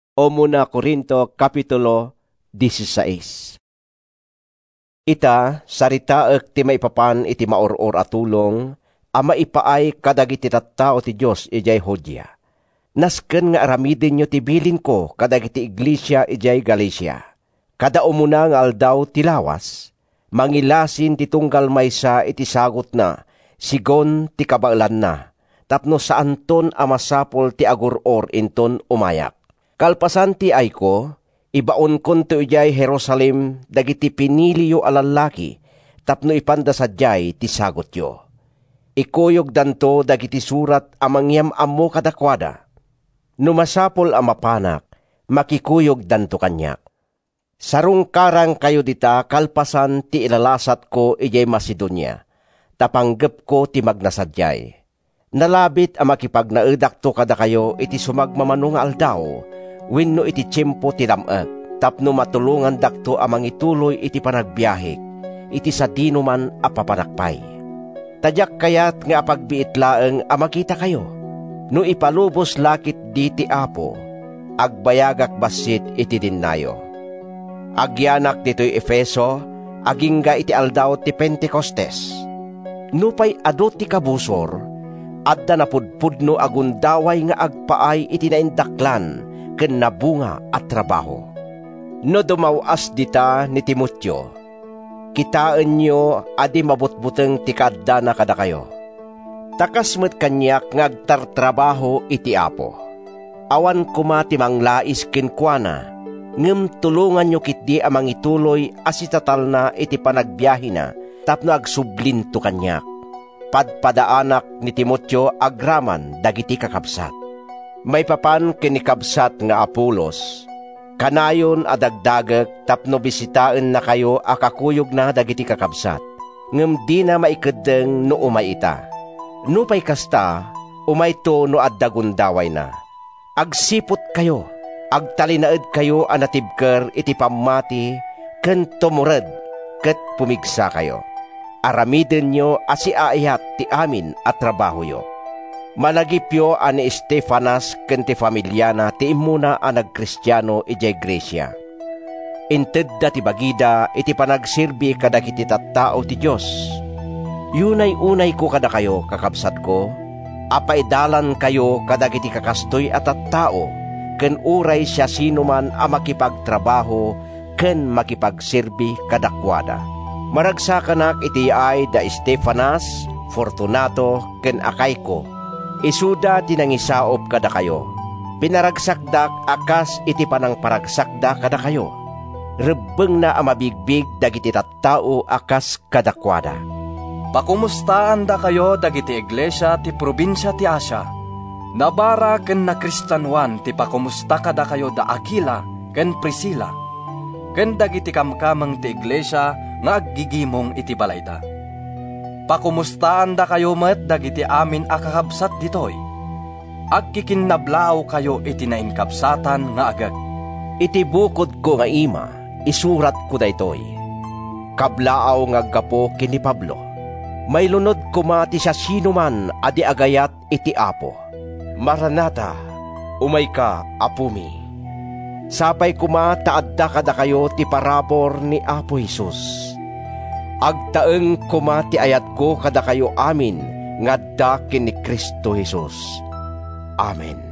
O muna Korinto Kapitulo 16. Ita, saritaek ti maipapan iti maoror a tulong, ama ipaay kadagiti tattao ti Diyos ijay Hodya. Nasken nga aramiden nyo ti bilin ko kadagiti iglesia ijay Galacia. Kada umuna nga aldaw ti lawas, mangilasin ti tunggal maysa iti sagot na, sigon ti kabailan na, tapno saanton amasapol ti aguror inton umayak. Kalpasan ti ay ko, ibaon kon to ijay Jerusalem dagiti piniliyo alalaki, tapno ipanda sadyay ti sagot yo. Ikuyog danto dagiti surat amangyam ammo kadakwada. Numasapol amapanak, makikuyog danto kanyak. Sarung karang kayo dita kalpasan ti ilalasat ko ijay Macedonia, tapanggep ko ti magnasadyay. Nalabit ang makipagnaedak to kada kayo iti sumagmamano nga aldaw, wenno iti tiyempo ti dameg, tapno matulungan dakto amang ituloy iti panagbiahik, iti sadino man apapanakpay. Tadyak kayat nga apagbiit laeng amakita kayo, no ipalubos lakit di ti Apo, agbayagak basit iti dinnayo. Agyanak dito'y Efeso, agingga iti aldaw ti Pentecostes. Nupay ado ti kabusor, adda napudpudno agundaway nga agpaay iti naindaklan, ken nabunga at trabaho. No dumawas dita ni Timotyo, kitaan nyo adi mabutbuteng ti kadda na kada kayo. Takas met kanyak ngagtartrabaho iti Apo. Awan kumati manglais kenkwana, ngem tulungan nyo kitdi amang ituloy asitatal na iti panagbiyahe na, tapno agsublinto kanyak. Padpadaanak ni Timotyo agraman dagiti kakabsat. May papan kinikabsat nga Apolos, kanayon adagdagek tapno bisitaan na kayo akakuyog na dagiti kakabsat, ngem di na maikedeng no umayita. No pay kasta, umayto no addagundaway na. Agsipot kayo, agtalinaed kayo anatibker iti pamati, ken tumured, ket pumigsa kayo. Aramiden nyo asiaayat ti amin at trabaho yo. Malagipyo ani Estefanas ken ti familyana ti immuna a nagkristyano ijay Grecia. Inted da ti bagida iti panagsirbi kadagiti tattao ti Diyos. Yunay-unay ko kada kayo, kakabsat ko, apaidalan kayo kadagiti kakastoy at tattao, ken uray siya sinuman a makipagtrabaho ken makipagsirbi kadakwada. Maragsakanak iti ay da Estefanas, Fortunato ken Akayko, isuda tinangisaop kada kayo. Pinaragsakdak akas iti panang paragsakda kada kayo. Rebbeng na amabigbig dagiti tattao akas kadakwada. Pakumustaan da kayo dagiti iglesia ti probinsya ti Asia. Nabara ken na Kristianuan ti pakumusta kada kayo da Aquila ken Priscilla. Ken dagiti kamkamang ti iglesia nga aggigimong iti balayta. Pakumustaan da kayo met dagiti amin akakabsat ditoy. Agkikinnablaw kayo iti nainkabsatan nga agag. Iti bukod ko nga ima, isurat ko daytoy. Kablaaw nga aggapo kini Pablo. May lunod kumati siya sinuman adi agayat iti Apo. Maranatha, umay ka, apumi. Sapay kumataadda kada kayo ti parabor ni Apo Jesus. Agtaeng kumati ayat ko kada kayo amin ngadda ken ni Kristo Jesus. Amen.